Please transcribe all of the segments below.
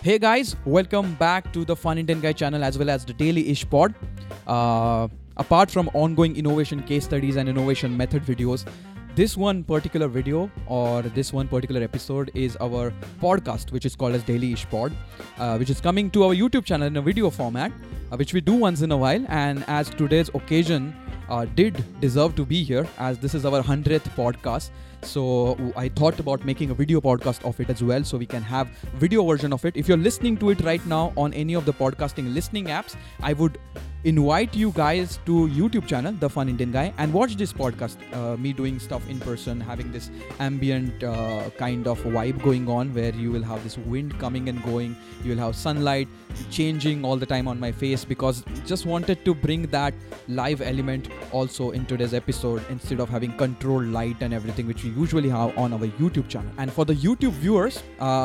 Hey guys, welcome back to the Fun Indian Guy channel as well as the Daily Ish Pod. Apart from ongoing innovation case studies and innovation method videos, this one particular video or this one particular episode is our podcast, which is called as Daily Ish Pod, which is coming to our YouTube channel in a video format, which we do once in a while. And as today's occasion did deserve to be here, as this is our 100th podcast. So I thought about making a video podcast of it as well, so we can have video version of it. If you're listening to it right now on any of the podcasting listening apps, I would invite you guys to YouTube channel, The Fun Indian Guy, and watch this podcast, me doing stuff in person, having this ambient kind of vibe going on where you will have this wind coming and going, you will have sunlight changing all the time on my face, because just wanted to bring that live element also in today's episode instead of having controlled light and everything which we usually have on our YouTube channel. And for the YouTube viewers,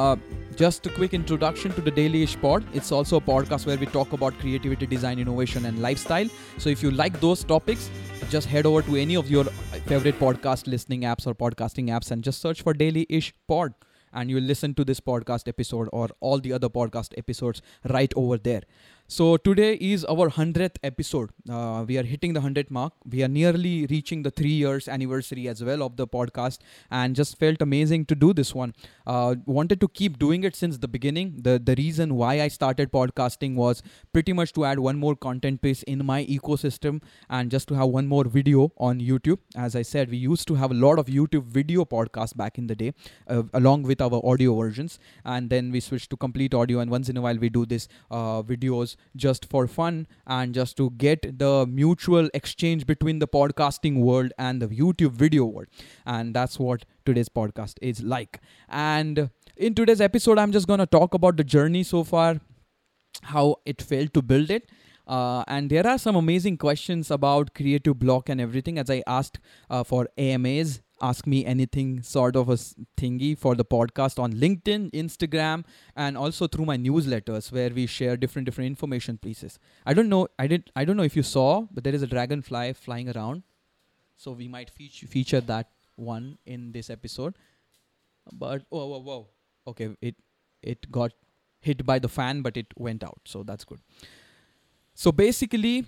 just a quick introduction to the Daily Ish Pod. It's also a podcast where we talk about creativity, design, innovation, and lifestyle. So if you like those topics, just head over to any of your favorite podcast listening apps or podcasting apps and just search for Daily Ish Pod. And you'll listen to this podcast episode or all the other podcast episodes right over there. So today is our 100th episode. We are hitting the 100th mark. We are nearly reaching the 3 years anniversary as well of the podcast, and just felt amazing to do this one. Wanted to keep doing it since the beginning. The reason why I started podcasting was pretty much to add one more content piece in my ecosystem and just to have one more video on YouTube. As I said, we used to have a lot of YouTube video podcasts back in the day, along with our audio versions, and then we switched to complete audio, and once in a while we do this videos just for fun and just to get the mutual exchange between the podcasting world and the YouTube video world. And that's what today's podcast is like. And in today's episode, I'm just going to talk about the journey so far, how it felt to build it. And there are some amazing questions about creative block and everything, as I asked for AMAs, Ask Me Anything sort of a thingy for the podcast on LinkedIn, Instagram, and also through my newsletters where we share different information pieces. I don't know if you saw, but there is a dragonfly flying around. So we might feature that one in this episode. But whoa. Okay, it got hit by the fan, but it went out. So that's good. So basically,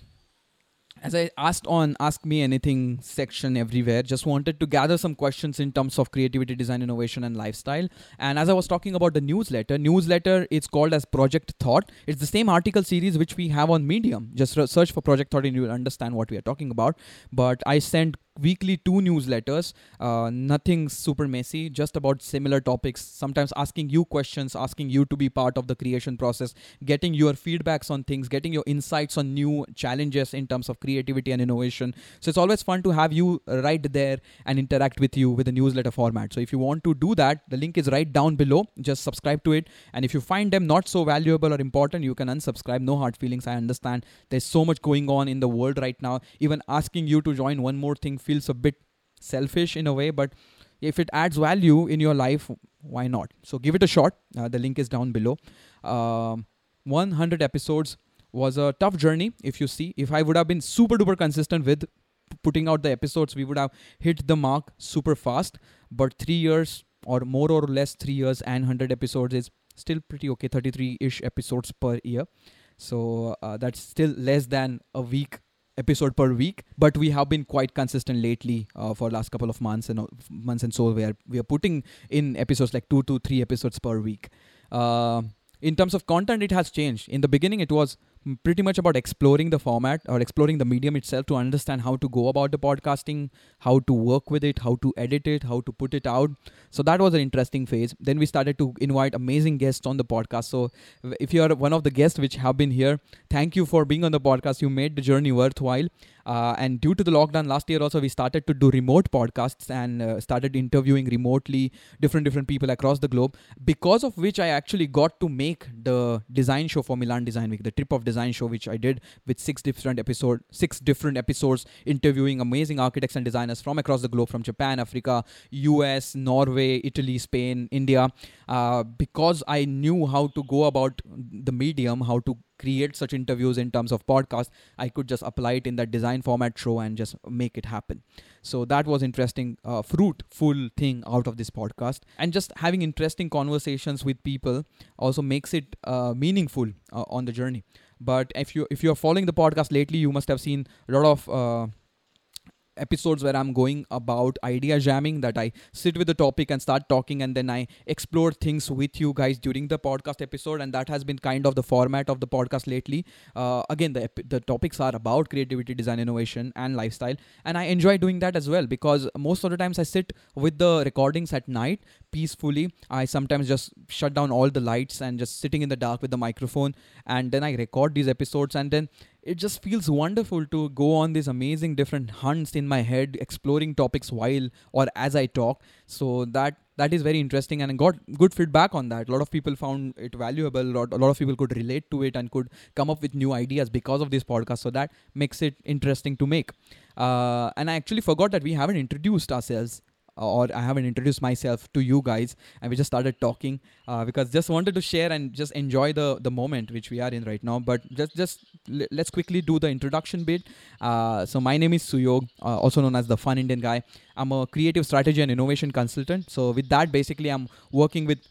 as I asked on Ask Me Anything section everywhere, just wanted to gather some questions in terms of creativity, design, innovation, and lifestyle. And as I was talking about the newsletter, it's called as Project Thought. It's the same article series which we have on Medium. Just search for Project Thought and you will understand what we are talking about. But I send weekly 2 newsletters, nothing super messy, just about similar topics, sometimes asking you questions, asking you to be part of the creation process, getting your feedbacks on things, getting your insights on new challenges in terms of creativity and innovation. So it's always fun to have you right there and interact with you with a newsletter format. So if you want to do that, the link is right down below. Just subscribe to it. And if you find them not so valuable or important, you can unsubscribe. No hard feelings. I understand there's so much going on in the world right now. Even asking you to join one more thing feels a bit selfish in a way, but if it adds value in your life, why not? So give it a shot. The link is down below. 100 episodes was a tough journey. If I would have been super duper consistent with putting out the episodes, we would have hit the mark super fast. But 3 years or more or less 3 years and 100 episodes is still pretty okay. 33-ish episodes per year. So that's still less than a week episode per week, but we have been quite consistent lately for last couple of months and so we are putting in episodes like 2 to 3 episodes per week. In terms of content, it has changed. In the beginning, it was pretty much about exploring the format or exploring the medium itself to understand how to go about the podcasting, how to work with it, how to edit it, how to put it out. So that was an interesting phase. Then we started to invite amazing guests on the podcast. So if you are one of the guests which have been here, thank you for being on the podcast. You made the journey worthwhile. And due to the lockdown last year also, we started to do remote podcasts and started interviewing remotely different people across the globe, because of which I actually got to make the design show for Milan Design Week, the Trip of Design show, which I did with 6 different episodes interviewing amazing architects and designers from across the globe, from Japan, Africa, US, Norway, Italy, Spain, India, because I knew how to go about the medium, how to create such interviews in terms of podcast, I could just apply it in that design format show and just make it happen. So that was interesting, fruitful thing out of this podcast. And just having interesting conversations with people also makes it meaningful on the journey. But if you're following the podcast lately, you must have seen a lot of episodes where I'm going about idea jamming, that I sit with the topic and start talking, and then I explore things with you guys during the podcast episode, and that has been kind of the format of the podcast lately. Again, the topics are about creativity, design, innovation, and lifestyle, and I enjoy doing that as well, because most of the times I sit with the recordings at night peacefully. I sometimes just shut down all the lights and just sitting in the dark with the microphone, and then I record these episodes, and then it just feels wonderful to go on these amazing different hunts in my head, exploring topics while or as I talk. So that is very interesting, and I got good feedback on that. A lot of people found it valuable. A lot of people could relate to it and could come up with new ideas because of this podcast. So that makes it interesting to make. And I actually forgot that we haven't introduced ourselves, or I haven't introduced myself to you guys, and we just started talking because just wanted to share and just enjoy the moment which we are in right now. But let's quickly do the introduction bit. So my name is Suyog, also known as the Fun Indian Guy. I'm a creative strategy and innovation consultant. So with that, basically, I'm working with,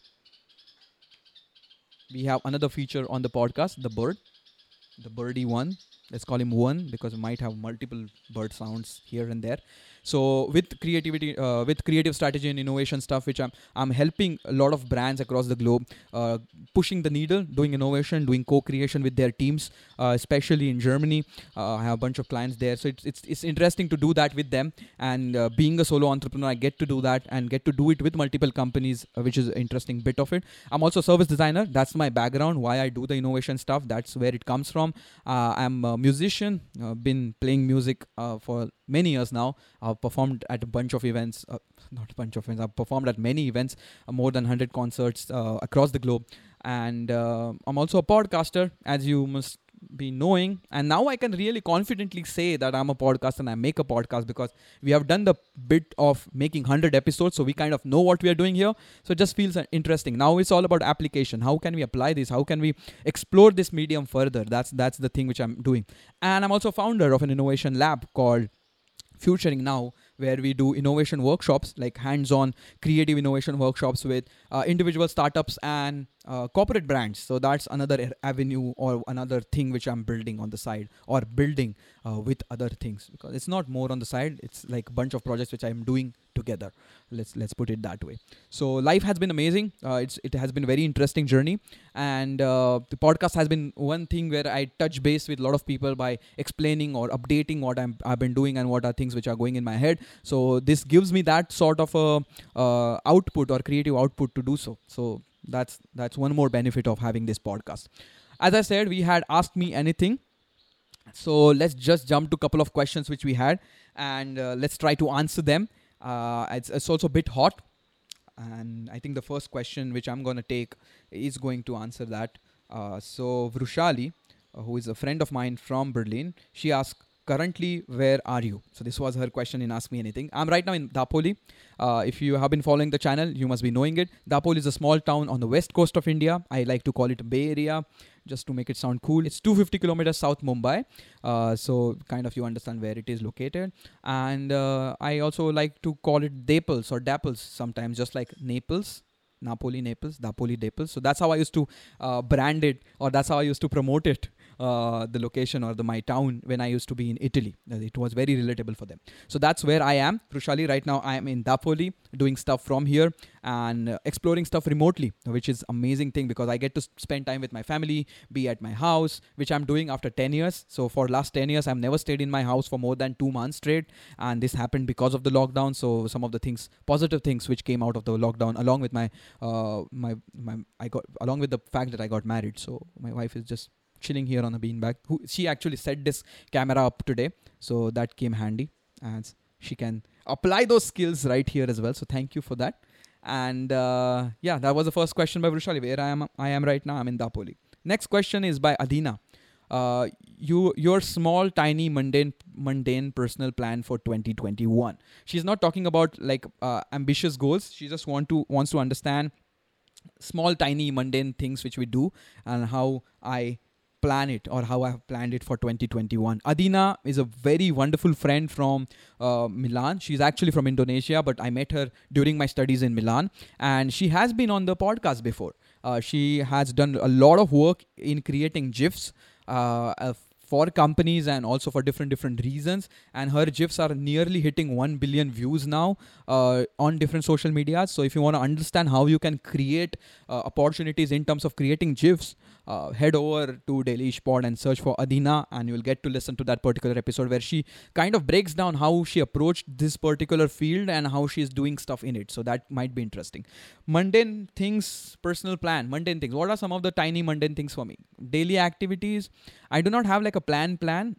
we have another feature on the podcast, the bird, the birdie one. Let's call him one because we might have multiple bird sounds here and there. So with creativity, with creative strategy and innovation stuff, which I'm helping a lot of brands across the globe, pushing the needle, doing innovation, doing co-creation with their teams, especially in Germany. I have a bunch of clients there, so it's interesting to do that with them. And being a solo entrepreneur, I get to do that and get to do it with multiple companies, which is an interesting bit of it. I'm also a service designer. That's my background. Why I do the innovation stuff. That's where it comes from. I'm a musician. Been playing music for many years now. I've performed at a bunch of events, not a bunch of events, I've performed at many events, more than 100 concerts across the globe. And I'm also a podcaster, as you must be knowing. And now I can really confidently say that I'm a podcaster and I make a podcast because we have done the bit of making 100 episodes. So we kind of know what we are doing here. So it just feels interesting. Now it's all about application. How can we apply this? How can we explore this medium further? That's the thing which I'm doing. And I'm also founder of an innovation lab called Futuring Now, where we do innovation workshops, like hands-on creative innovation workshops with individual startups and corporate brands. So that's another avenue or another thing which I'm building on the side, or building with other things, because it's not more on the side. It's like a bunch of projects which I'm doing together. Let's put it that way. So life has been amazing. It has been a very interesting journey, and the podcast has been one thing where I touch base with a lot of people by explaining or updating what I've been doing and what are things which are going in my head. So this gives me that sort of a output or creative output to do so. So that's one more benefit of having this podcast. As I said, we had Ask Me Anything. So let's just jump to a couple of questions which we had, and let's try to answer them. It's also a bit hot, and I think the first question which I'm going to take is going to answer that. So Vrushali, who is a friend of mine from Berlin, she asked, currently, where are you? So this was her question in Ask Me Anything. I'm right now in Dapoli. If you have been following the channel, you must be knowing it. Dapoli is a small town on the west coast of India. I like to call it Bay Area, just to make it sound cool. It's 250 kilometers south Mumbai. So kind of you understand where it is located. And I also like to call it Daples or Dapples sometimes, just like Naples. Napoli, Naples, Dapoli, Daples. So that's how I used to brand it, or that's how I used to promote it, the location or my town when I used to be in Italy. It was very relatable for them. So that's where I am. Krushali, right now I am in Dapoli doing stuff from here and exploring stuff remotely, which is amazing thing because I get to spend time with my family, be at my house, which I'm doing after 10 years. So for last 10 years, I've never stayed in my house for more than 2 months straight. And this happened because of the lockdown. So some of the things, positive things which came out of the lockdown, along with along with the fact that I got married. So my wife is just chilling here on a beanbag. She actually set this camera up today, so that came handy, and she can apply those skills right here as well. So thank you for that. And yeah, that was the first question by Vrushali. Where I am right now, I'm in Dapoli. Next question is by Adina. Your small, tiny, mundane personal plan for 2021. She's not talking about like ambitious goals. She just wants to understand small, tiny, mundane things which we do and how I plan it or how I have planned it for 2021. Adina is a very wonderful friend from Milan. She's actually from Indonesia, but I met her during my studies in Milan, and she has been on the podcast before. She has done a lot of work in creating GIFs for companies and also for different reasons, and her GIFs are nearly hitting 1 billion views now on different social medias. So if you want to understand how you can create opportunities in terms of creating GIFs, head over to Daily Ish Pod and search for Adina, and you'll get to listen to that particular episode where she kind of breaks down how she approached this particular field and how she's doing stuff in it. So that might be interesting. Mundane things, personal plan, mundane things. What are some of the tiny mundane things for me? Daily activities. I do not have like a plan.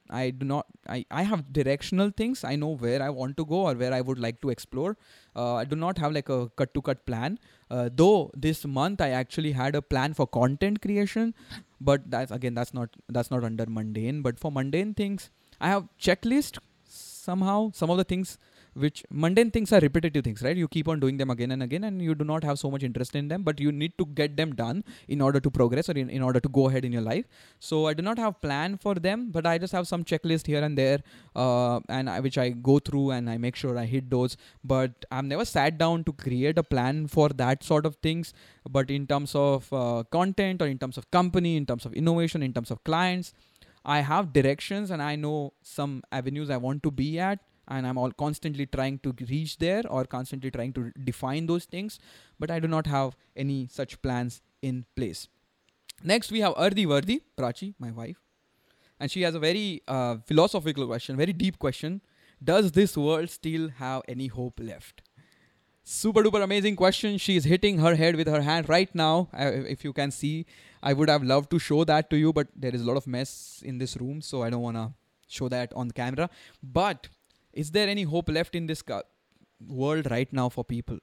I have directional things. I know where I want to go or where I would like to explore. I do not have like a cut plan. Though this month I actually had a plan for content creation, but that's not under mundane. But for mundane things, I have checklist somehow. Some of the things, which mundane things are repetitive things, right? You keep on doing them again and again, and you do not have so much interest in them, but you need to get them done in order to progress or in order to go ahead in your life. So I do not have plan for them, but I just have some checklist here and there, which I go through and I make sure I hit those. But I've never sat down to create a plan for that sort of things. But in terms of content, or in terms of company, in terms of innovation, in terms of clients, I have directions and I know some avenues I want to be at. And I'm all constantly trying to reach there or constantly trying to define those things. But I do not have any such plans in place. Next, we have Ardi Vardi, Prachi, my wife. And she has a very philosophical question, very deep question. Does this world still have any hope left? Super duper amazing question. She is hitting her head with her hand right now. If you can see, I would have loved to show that to you, but there is a lot of mess in this room, so I don't want to show that on the camera. But is there any hope left in this world right now for people?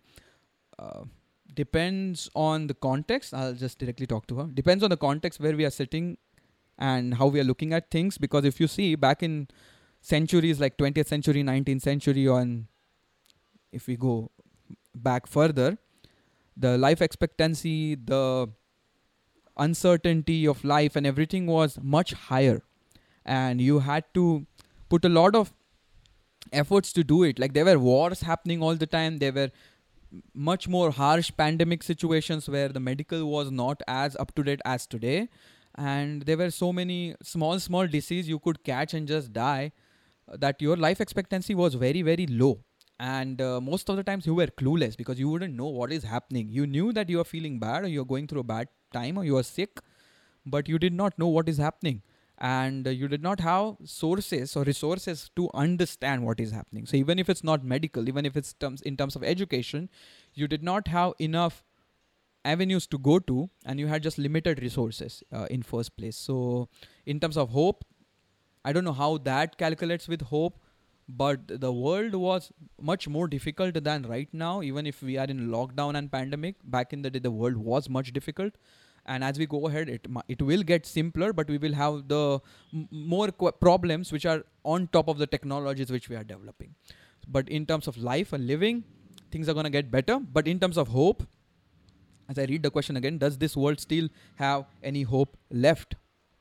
Depends on the context. I'll just directly talk to her. Depends on the context where we are sitting and how we are looking at things. Because if you see back in centuries like 20th century, 19th century, and if we go back further, the life expectancy, the uncertainty of life and everything was much higher. And you had to put a lot of efforts to do it. Like there were wars happening all the time. There were much more harsh pandemic situations where the medical was not as up to date as today, and there were so many small disease you could catch and just die, that your life expectancy was very, very low. And most of the times you were clueless because you wouldn't know what is happening. You knew that you are feeling bad or you're going through a bad time or you are sick, but you did not know what is happening. And you did not have sources or resources to understand what is happening. So even if it's not medical, even if it's in terms of education, you did not have enough avenues to go to, and you had just limited resources in first place. So in terms of hope, I don't know how that calculates with hope, but the world was much more difficult than right now. Even if we are in lockdown and pandemic, back in the day, the world was much difficult. And as we go ahead, it will get simpler, but we will have the more problems which are on top of the technologies which we are developing. But in terms of life and living, things are going to get better. But in terms of hope, as I read the question again, does this world still have any hope left?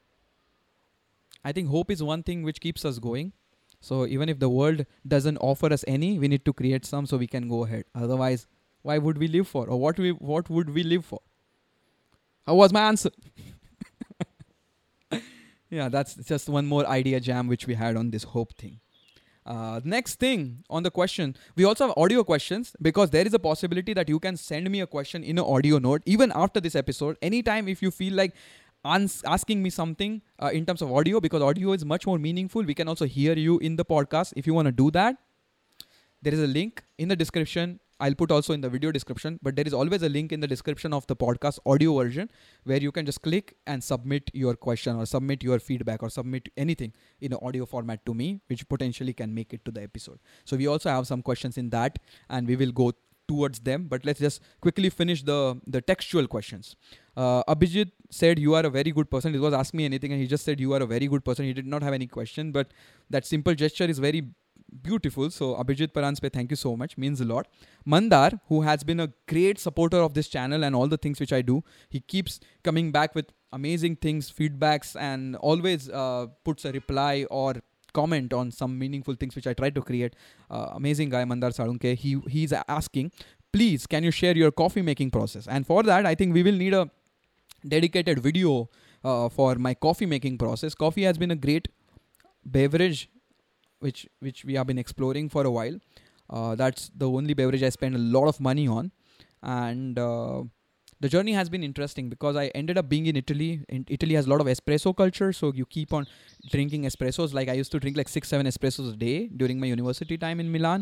I think hope is one thing which keeps us going. So even if the world doesn't offer us any, we need to create some so we can go ahead. Otherwise, why would we live for? Or what would we live for? How was my answer? Yeah, that's just one more idea jam which we had on this hope thing. Next thing on the question, we also have audio questions, because there is a possibility that you can send me a question in an audio note even after this episode. Anytime if you feel like asking me something in terms of audio, because audio is much more meaningful. We can also hear you in the podcast. If you want to do that, there is a link in the description. I'll put also in the video description, but there is always a link in the description of the podcast audio version where you can just click and submit your question or submit your feedback or submit anything in an audio format to me, which potentially can make it to the episode. So we also have some questions in that and we will go towards them, but let's just quickly finish the textual questions. Abhijit said, you are a very good person. He was asking me anything and he just said, you are a very good person. He did not have any question, but that simple gesture is very beautiful. So Abhijit Paranspe, thank you so much. Means a lot. Mandar, who has been a great supporter of this channel and all the things which I do, he keeps coming back with amazing things, feedbacks, and always puts a reply or comment on some meaningful things which I try to create. Amazing guy, Mandar Salunke. He's asking, please, can you share your coffee making process? And for that, I think we will need a dedicated video for my coffee making process. Coffee has been a great beverage which we have been exploring for a while. That's the only beverage I spend a lot of money on, and the journey has been interesting because I ended up being in Italy. Italy has a lot of espresso culture, so you keep on drinking espressos. Like I used to drink like 6-7 espressos a day during my university time in Milan.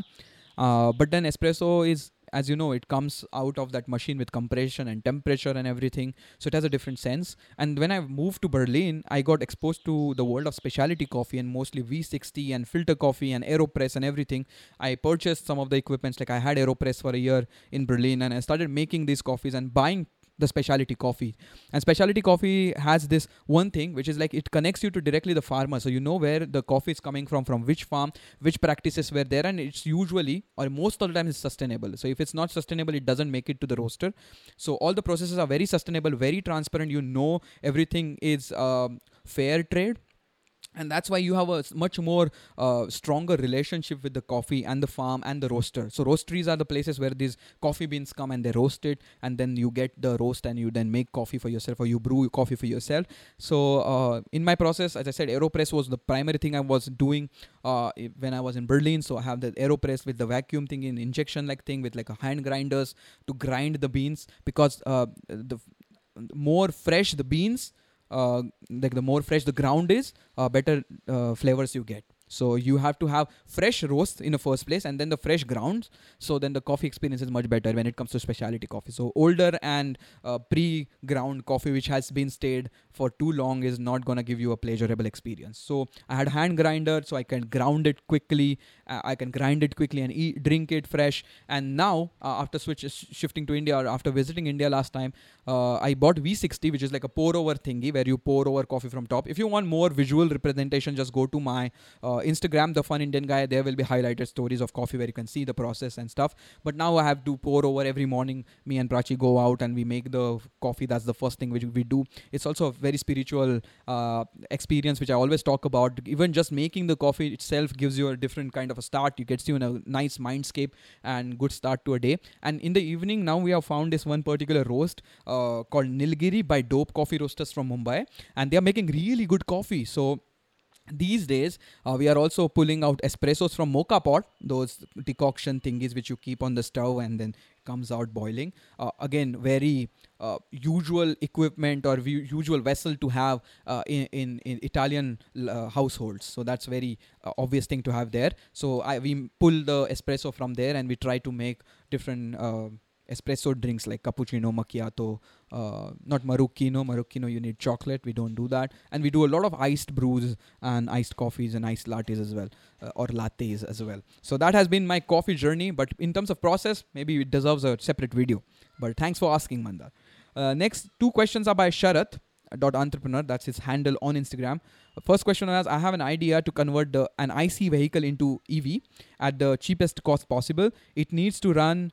But then espresso is, as you know, it comes out of that machine with compression and temperature and everything. So it has a different sense. And when I moved to Berlin, I got exposed to the world of specialty coffee and mostly V60 and filter coffee and AeroPress and everything. I purchased some of the equipments. Like I had AeroPress for a year in Berlin, and I started making these coffees and buying the specialty coffee. And specialty coffee has this one thing which is like it connects you to directly the farmer, so you know where the coffee is coming from which farm, which practices were there, and it's usually or most of the time is sustainable. So if it's not sustainable, it doesn't make it to the roaster. So all the processes are very sustainable, very transparent. You know everything is fair trade. And that's why you have a much more stronger relationship with the coffee and the farm and the roaster. So roasteries are the places where these coffee beans come and they roast it, and then you get the roast and you then make coffee for yourself, or you brew coffee for yourself. So in my process, as I said, AeroPress was the primary thing I was doing when I was in Berlin. So I have the AeroPress with the vacuum thing, in injection like thing, with like a hand grinders to grind the beans, because the more fresh the beans, like the more fresh the ground is, better flavors you get. So you have to have fresh roasts in the first place, and then the fresh grounds. So then the coffee experience is much better when it comes to specialty coffee. So older and pre-ground coffee which has been stayed for too long is not going to give you a pleasurable experience. So I had hand grinder, so I can ground it quickly. I can grind it quickly and drink it fresh. And now after shifting to India, or after visiting India last time, I bought V60, which is like a pour over thingy where you pour over coffee from top. If you want more visual representation, just go to my Instagram, The Fun Indian Guy. There will be highlighted stories of coffee where you can see the process and stuff. But now I have to pour over every morning. Me and Prachi go out and we make the coffee. That's the first thing which we do. It's also a very spiritual experience which I always talk about. Even just making the coffee itself gives you a different kind of a start. It gets you in a nice mindscape and good start to a day. And in the evening, now we have found this one particular roast called Nilgiri by Dope Coffee Roasters from Mumbai, and they are making really good coffee. So these days, we are also pulling out espressos from mocha pot, those decoction thingies which you keep on the stove and then comes out boiling. Again, very usual equipment or usual vessel to have in Italian households. So that's very obvious thing to have there. So we pull the espresso from there and we try to make different espresso drinks like cappuccino, macchiato, not Marocchino. Marocchino, you need chocolate. We don't do that. And we do a lot of iced brews and iced coffees and iced lattes as well, or lattes as well. So that has been my coffee journey. But in terms of process, maybe it deserves a separate video. But thanks for asking, Mandar. Next 2 questions are by Sharath .entrepreneur. That's his handle on Instagram. First question was, I have an idea to convert an IC vehicle into EV at the cheapest cost possible. It needs to run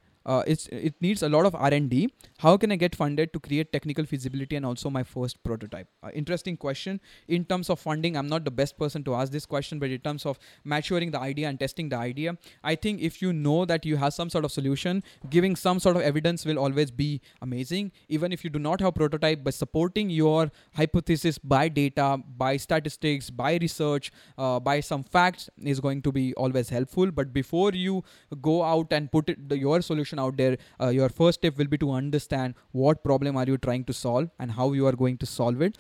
it needs a lot of R&D. How can I get funded to create technical feasibility and also my first prototype? Interesting question. In terms of funding, I'm not the best person to ask this question, but in terms of maturing the idea and testing the idea, I think if you know that you have some sort of solution, giving some sort of evidence will always be amazing. Even if you do not have prototype, but supporting your hypothesis by data, by statistics, by research, by some facts is going to be always helpful. But before you go out and put your solution out there, your first step will be to understand what problem are you trying to solve and how you are going to solve it.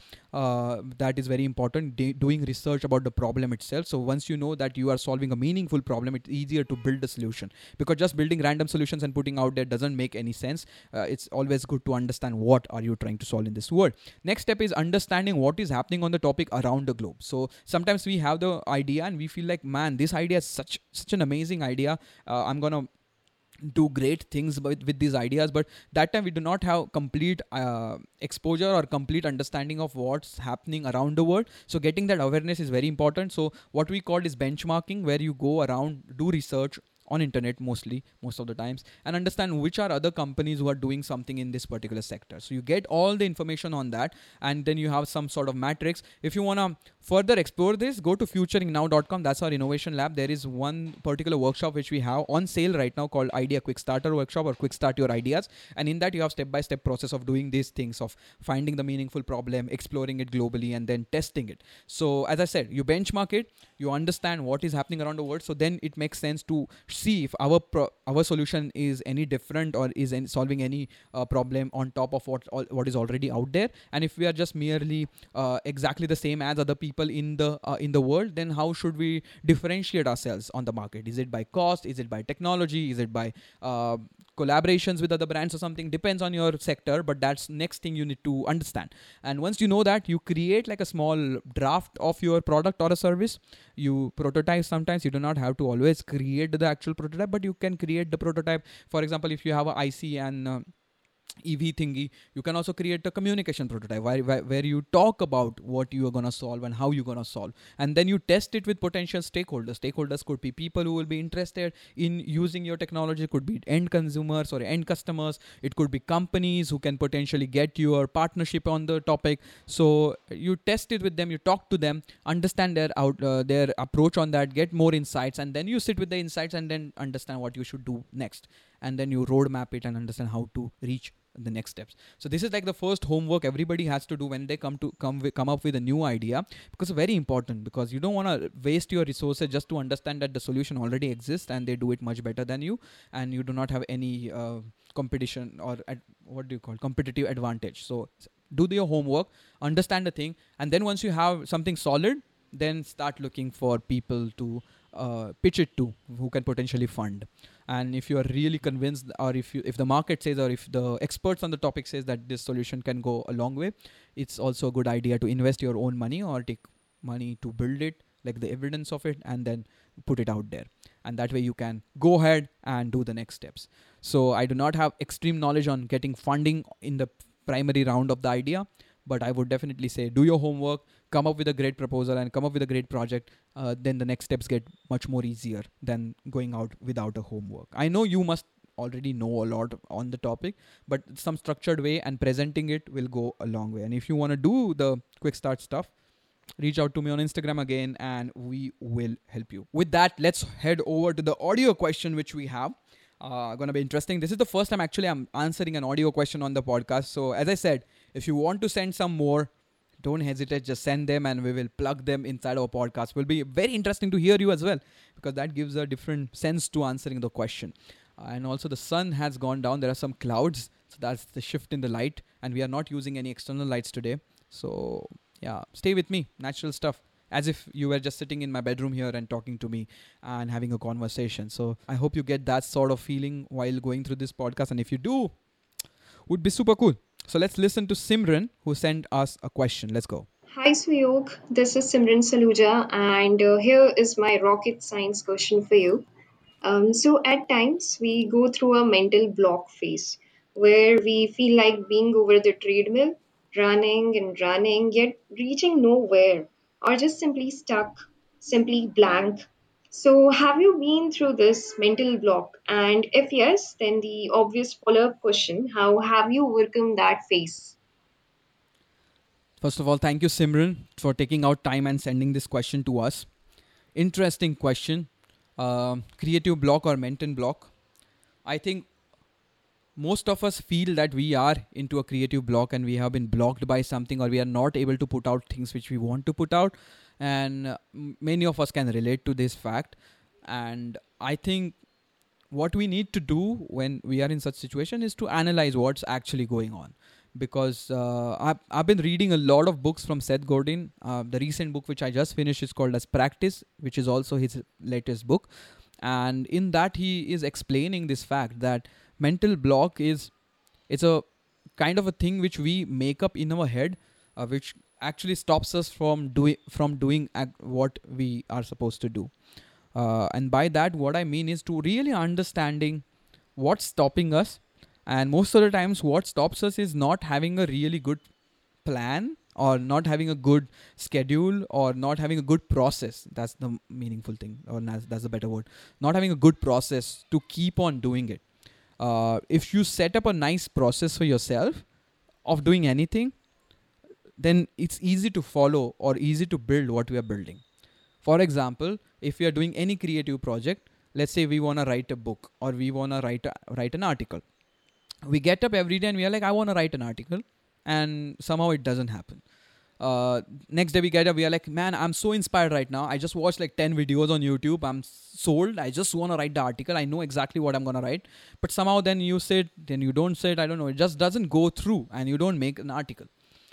That is very important, doing research about the problem itself. So once you know that you are solving a meaningful problem, it's easier to build a solution, because just building random solutions and putting out there doesn't make any sense. It's always good to understand what are you trying to solve in this world. Next step is understanding what is happening on the topic around the globe. So sometimes we have the idea and we feel like, man, this idea is such an amazing idea. I'm gonna do great things with these ideas, but that time we do not have complete exposure or complete understanding of what's happening around the world. So getting that awareness is very important. So what we call is benchmarking, where you go around, do research on internet mostly most of the times, and understand which are other companies who are doing something in this particular sector. So you get all the information on that, and then you have some sort of matrix. If you want to further explore this, go to futuringnow.com. That's our innovation lab. There is one particular workshop which we have on sale right now called Idea Quick Starter Workshop, or Quick Start Your Ideas. And in that you have step-by-step process of doing these things, of finding the meaningful problem, exploring it globally, and then testing it. So as I said, you benchmark it, you understand what is happening around the world. So then it makes sense to see if our solution is any different or is solving any problem on top of what is already out there. And if we are just merely exactly the same as other people in the world, then how should we differentiate ourselves on the market? Is it by cost? Is it by technology? Is it by collaborations with other brands or something? Depends on your sector, but that's next thing you need to understand. And once you know that, you create like a small draft of your product or a service. You prototype. Sometimes you do not have to always create the actual prototype, but you can create the prototype. For example, if you have a IC and EV thingy, you can also create a communication prototype where you talk about what you are going to solve and how you're going to solve. And then you test it with potential stakeholders. Stakeholders could be people who will be interested in using your technology. It could be end consumers or end customers. It could be companies who can potentially get your partnership on the topic. So you test it with them, you talk to them, understand their approach on that, get more insights, and then you sit with the insights and then understand what you should do next. And then you roadmap it and understand how to reach the next steps. So this is like the first homework everybody has to do when they come up with a new idea, because it's very important, because you don't want to waste your resources just to understand that the solution already exists and they do it much better than you, and you do not have any competition or competitive advantage. So do your homework, understand the thing, and then once you have something solid, then start looking for people to pitch it to, who can potentially fund. And if you are really convinced, or if the market says, or if the experts on the topic says that this solution can go a long way, it's also a good idea to invest your own money or take money to build it, like the evidence of it, and then put it out there. And that way you can go ahead and do the next steps. So I do not have extreme knowledge on getting funding in the primary round of the idea, but I would definitely say do your homework, come up with a great proposal and come up with a great project. Then the next steps get much more easier than going out without a homework. I know you must already know a lot on the topic, but some structured way and presenting it will go a long way. And if you want to do the quick start stuff, reach out to me on Instagram again and we will help you. With that, let's head over to the audio question which we have. Gonna be interesting. This is the first time actually I'm answering an audio question on the podcast. So as I said, if you want to send some more, don't hesitate, just send them and we will plug them inside our podcast. It will be very interesting to hear you as well, because that gives a different sense to answering the question. And also the sun has gone down. There are some clouds. So that's the shift in the light. And we are not using any external lights today. So yeah, stay with me. Natural stuff. As if you were just sitting in my bedroom here and talking to me and having a conversation. So I hope you get that sort of feeling while going through this podcast. And if you do, would be super cool. So let's listen to Simran, who sent us a question. Let's go. Hi Suyog, this is Simran Saluja, and here is my rocket science question for you. So, at times we go through a mental block phase where we feel like being over the treadmill, running and running, yet reaching nowhere, or just simply stuck, simply blank. So, have you been through this mental block? And if yes, then the obvious follow up question: how have you overcome that phase? First of all, thank you, Simran, for taking out time and sending this question to us. Interesting question. Creative block or mental block. I think most of us feel that we are into a creative block and we have been blocked by something, or we are not able to put out things which we want to put out. And many of us can relate to this fact. And I think what we need to do when we are in such situation is to analyze what's actually going on. Because I've been reading a lot of books from Seth Godin. The recent book which I just finished is called as Practice, which is also his latest book. And in that he is explaining this fact that mental block it's a kind of a thing which we make up in our head, which actually stops us from doing what we are supposed to do. And by that, what I mean is to really understanding what's stopping us. And most of the times what stops us is not having a really good plan, or not having a good schedule, or not having a good process. That's the meaningful thing, or that's a better word. Not having a good process to keep on doing it. If you set up a nice process for yourself of doing anything, then it's easy to follow or easy to build what we are building. For example, if we are doing any creative project, let's say we want to write a book, or we want to write an article. We get up every day and we are like, I want to write an article, and somehow it doesn't happen. Next day we get up, we are like, man, I'm so inspired right now. I just watched like 10 videos on YouTube. I'm sold. I just want to write the article. I know exactly what I'm going to write. But somehow then you sit, then you don't sit. I don't know. It just doesn't go through and you don't make an article.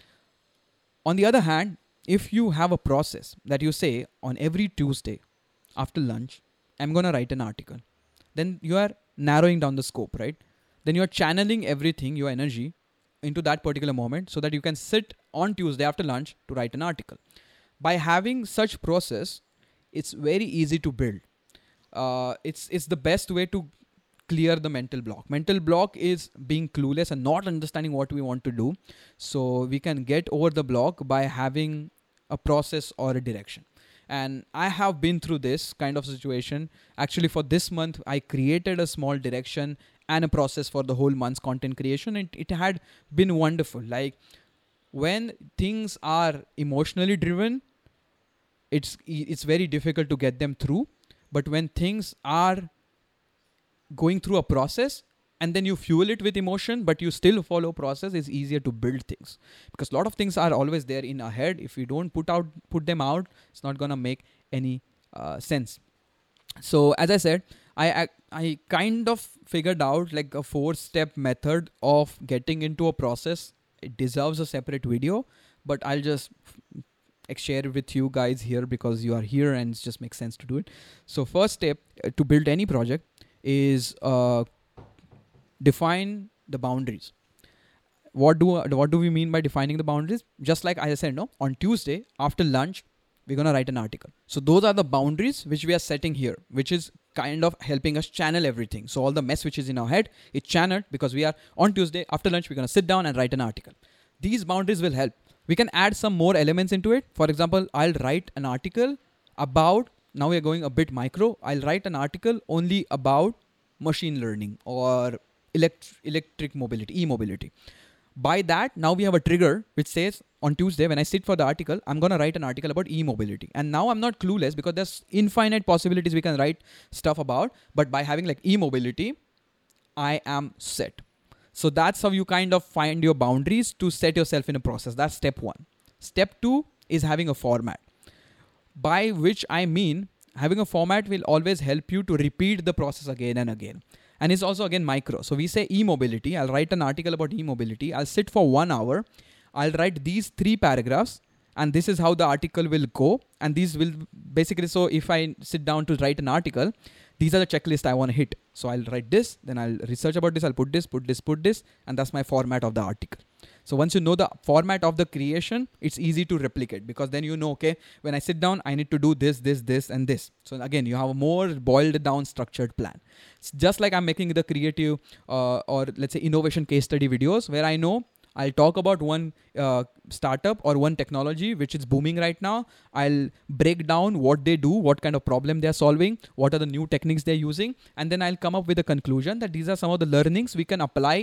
On the other hand, if you have a process that you say on every Tuesday after lunch, I'm going to write an article, then you are narrowing down the scope, right? Then you are channeling everything, your energy, into that particular moment so that you can sit on Tuesday after lunch to write an article. By having such process, it's very easy to build. It's the best way to clear the mental block. Mental block is being clueless and not understanding what we want to do. So we can get over the block by having a process or a direction. And I have been through this kind of situation. Actually, for this month, I created a small direction and a process for the whole month's content creation. And it had been wonderful. Like, when things are emotionally driven, it's very difficult to get them through. But when things are going through a process and then you fuel it with emotion, but you still follow process, it's easier to build things, because a lot of things are always there in our head. If we don't put them out, it's not gonna make any sense. So as I said, I kind of figured out like a 4-step method of getting into a process. It deserves a separate video, but I'll just share it with you guys here because you are here and it just makes sense to do it. So first step to build any project is define the boundaries. What do we mean by defining the boundaries? Just like I said, no, on Tuesday after lunch, we're going to write an article. So those are the boundaries which we are setting here, which is kind of helping us channel everything. So all the mess which is in our head, it's channeled because we are on Tuesday after lunch, we're going to sit down and write an article. These boundaries will help. We can add some more elements into it. For example, I'll write an article about, now we are going a bit micro, I'll write an article only about machine learning or electric mobility, e-mobility. By that, now we have a trigger which says on Tuesday when I sit for the article, I'm going to write an article about e-mobility. And now I'm not clueless because there's infinite possibilities we can write stuff about. But by having like e-mobility, I am set. So that's how you kind of find your boundaries to set yourself in a process. That's step 1. Step 2 is having a format. By which I mean having a format will always help you to repeat the process again and again. And it's also again micro. So we say e-mobility. I'll write an article about e-mobility. I'll sit for 1 hour. I'll write these 3 paragraphs. And this is how the article will go. And these will basically, so if I sit down to write an article, these are the checklist I want to hit. So I'll write this, then I'll research about this, I'll put this, and that's my format of the article. So once you know the format of the creation, it's easy to replicate because then you know, okay, when I sit down, I need to do this, and this. So again, you have a more boiled down structured plan. It's just like I'm making the creative or let's say innovation case study videos where I know I'll talk about one startup or one technology which is booming right now. I'll break down what they do, what kind of problem they're solving, what are the new techniques they're using, and then I'll come up with a conclusion that these are some of the learnings we can apply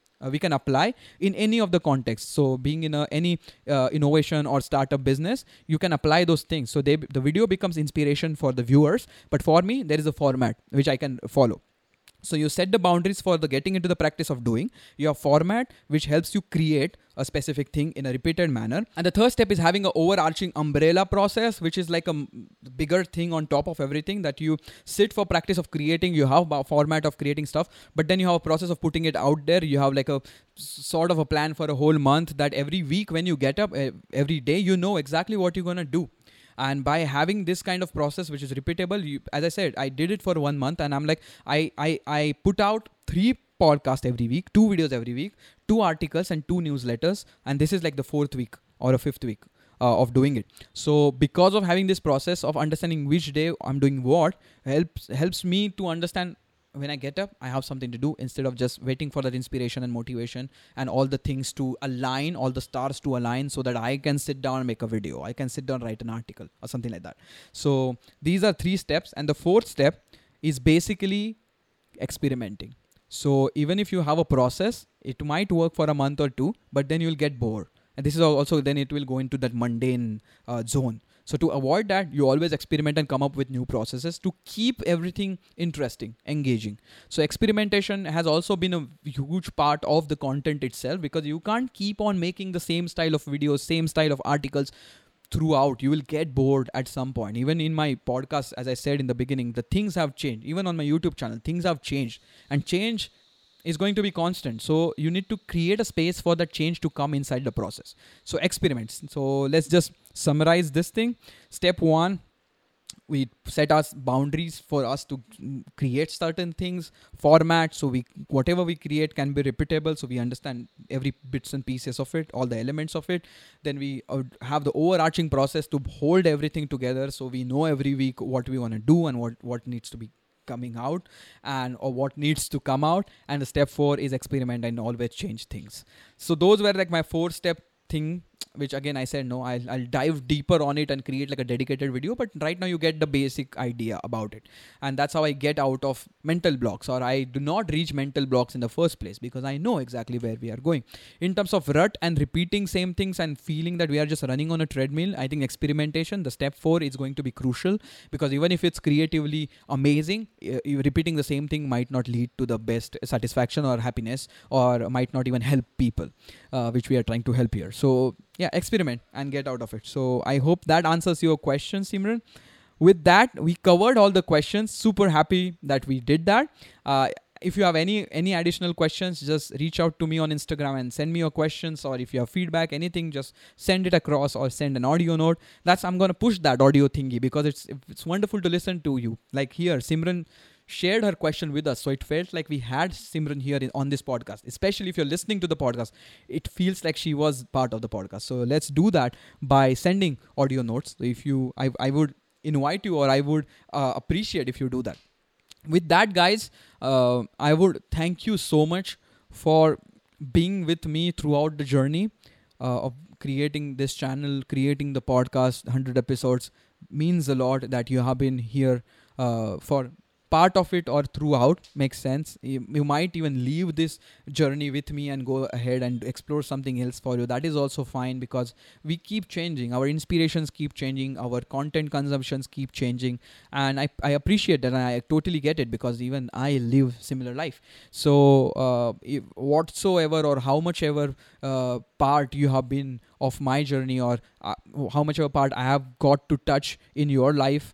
in any of the contexts. So being in any innovation or startup business, you can apply those things. So the video becomes inspiration for the viewers, but for me, there is a format which I can follow. So you set the boundaries for the getting into the practice of doing. You have format which helps you create a specific thing in a repeated manner. And the third step is having an overarching umbrella process, which is like a bigger thing on top of everything that you sit for practice of creating. You have a format of creating stuff, but then you have a process of putting it out there. You have like a sort of a plan for a whole month that every week when you get up, every day, you know exactly what you're going to do. And by having this kind of process, which is repeatable, as I said, I did it for 1 month and I'm like, I put out 3 podcasts every week, 2 videos every week, 2 articles and 2 newsletters. And this is like the 4th week or a 5th week of doing it. So because of having this process of understanding which day I'm doing what helps me to understand when I get up, I have something to do instead of just waiting for that inspiration and motivation and all the things to align, all the stars to align so that I can sit down and make a video. I can sit down, write an article or something like that. So these are 3 steps. And the 4th step is basically experimenting. So even if you have a process, it might work for a month or 2, but then you'll get bored. And this is also, then it will go into that mundane zone. So to avoid that, you always experiment and come up with new processes to keep everything interesting, engaging. So experimentation has also been a huge part of the content itself, because you can't keep on making the same style of videos, same style of articles throughout. You will get bored at some point. Even in my podcast, as I said in the beginning, the things have changed. Even on my YouTube channel, things have changed, and change is going to be constant. So you need to create a space for that change to come inside the process. So experiments. So let's just summarize this thing. Step 1, we set us boundaries for us to create certain things, format, so whatever we create can be repeatable, so we understand every bits and pieces of it, all the elements of it. Then we have the overarching process to hold everything together, so we know every week what we want to do and what needs to be coming out or what needs to come out. And the step 4 is experiment and always change things. So those were like my 4-step thing, which again I said no, I'll dive deeper on it and create like a dedicated video, but right now you get the basic idea about it. And that's how I get out of mental blocks, or I do not reach mental blocks in the first place, because I know exactly where we are going. In terms of rut and repeating same things and feeling that we are just running on a treadmill, I think experimentation, the step 4, is going to be crucial, because even if it's creatively amazing, repeating the same thing might not lead to the best satisfaction or happiness, or might not even help people, which we are trying to help here. So yeah, experiment and get out of it. So I hope that answers your question, Simran. With that, we covered all the questions. Super happy that we did that. If you have any additional questions, just reach out to me on Instagram and send me your questions, or if you have feedback, anything, just send it across or send an audio note. I'm going to push that audio thingy, because it's wonderful to listen to you. Like here, Simran shared her question with us, so it felt like we had Simran here on this podcast. Especially if you're listening to the podcast, it feels like she was part of the podcast. So let's do that by sending audio notes. So I would invite you, or I would appreciate if you do that. With that, guys, I would thank you so much for being with me throughout the journey of creating this channel, creating the podcast. 100 episodes means a lot that you have been here for part of it or throughout. Makes sense. You might even leave this journey with me and go ahead and explore something else for you. That is also fine, because we keep changing. Our inspirations keep changing. Our content consumptions keep changing. And I appreciate that, and I totally get it, because even I live similar life. So whatsoever or how much ever part you have been of my journey, or how much of a part I have got to touch in your life,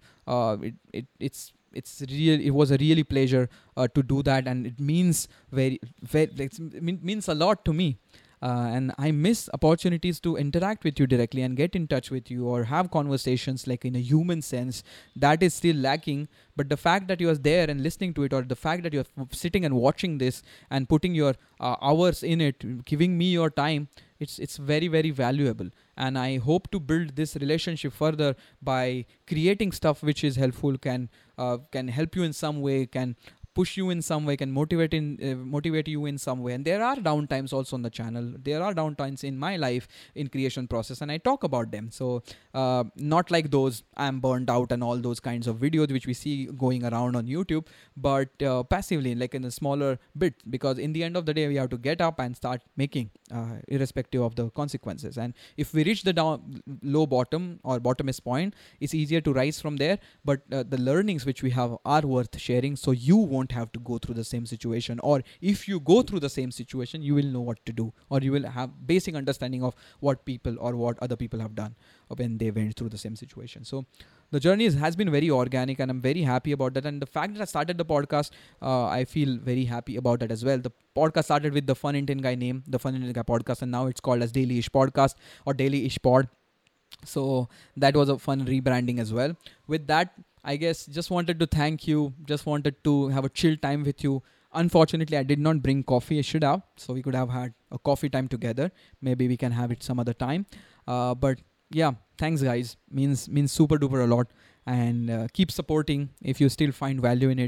it was a really pleasure to do that, and it means means a lot to me. And I miss opportunities to interact with you directly and get in touch with you or have conversations like in a human sense. That is still lacking. But the fact that you are there and listening to it, or the fact that you're sitting and watching this and putting your hours in it, giving me your time, it's very, very valuable. And I hope to build this relationship further by creating stuff which is helpful, can help you in some way, can push you in some way, can motivate you in some way. And there are downtimes also on the channel. There are downtimes in my life in creation process, and I talk about them. So not like those I'm burned out and all those kinds of videos which we see going around on YouTube, but passively, like in a smaller bit, because in the end of the day we have to get up and start making, irrespective of the consequences. And if we reach the low bottom or bottomest point, it's easier to rise from there. But the learnings which we have are worth sharing, so you won't have to go through the same situation. Or if you go through the same situation, you will know what to do, or you will have basic understanding of what people or what other people have done when they went through the same situation. So the journey has been very organic, and I'm very happy about that. And the fact that I started the podcast, I feel very happy about that as well. The podcast started with the Fun Indian Guy name, the Fun Indian Guy podcast, and now it's called as Daily Ish Podcast or Daily Ish Pod. So that was a fun rebranding as well. With that, I guess just wanted to thank you, just wanted to have a chill time with you. Unfortunately, I did not bring coffee. I should have, so we could have had a coffee time together. Maybe we can have it some other time. But yeah, thanks guys. Means super duper a lot. And keep supporting if you still find value in it.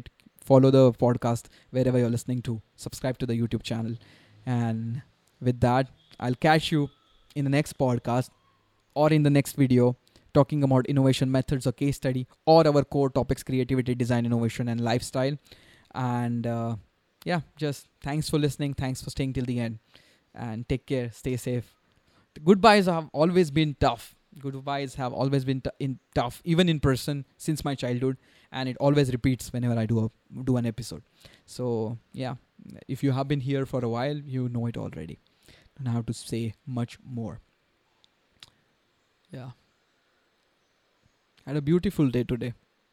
follow the podcast wherever you're listening to. Subscribe to the YouTube channel. And with that, I'll catch you in the next podcast or in the next video talking about innovation methods or case study or our core topics: creativity, design, innovation, and lifestyle. And just thanks for listening. Thanks for staying till the end. And take care. Stay safe. Goodbyes have always been tough. Goodbyes have always been tough, even in person, since my childhood, and it always repeats whenever I do an episode. So yeah, if you have been here for a while, you know it already. Don't have to say much more. Yeah, had a beautiful day today,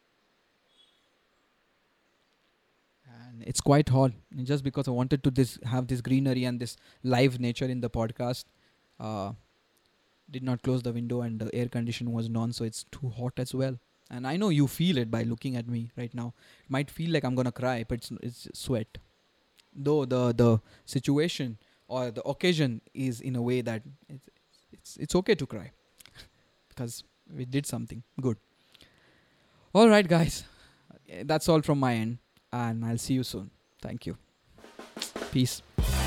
and it's quite hot. And just because I wanted to have this greenery and this live nature in the podcast. Did not close the window and the air condition was on, so it's too hot as well. And I know you feel it by looking at me right now. It might feel like I'm gonna cry, but it's sweat. Though the situation or the occasion is in a way that it's okay to cry because we did something good. All right, guys, that's all from my end, and I'll see you soon. Thank you. Peace.